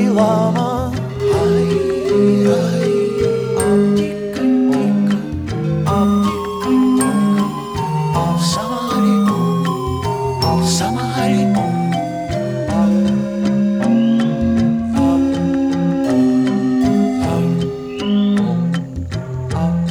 Lama, Hai Rai, Om Tika Tika, Om Tika Tika, Om Sama Hari Om, Om Sama Hari Om, Om Om Om Om Om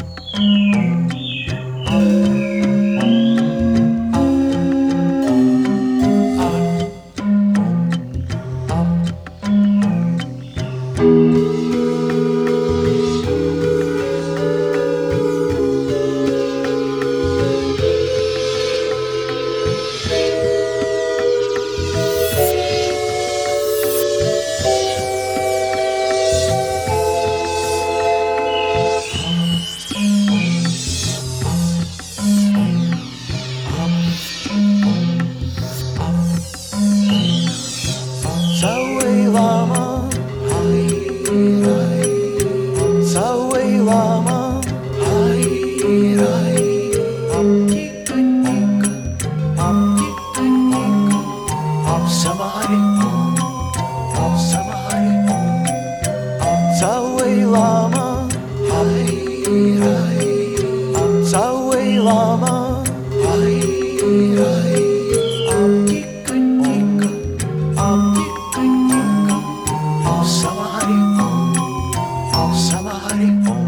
Zaway Lama, Hai Rai, Zaway Lama, Hai Rai, Om Tika Tika, Om Tika Tika, Om Sama Hari Om, Om Sama Hari Om, Zaway Lama, Hai Rai, Zaway Lama, Hai Rai, Om Tika Tika, Om Tika Tika, Om Sama Hari Om, Om Sama Hari Om,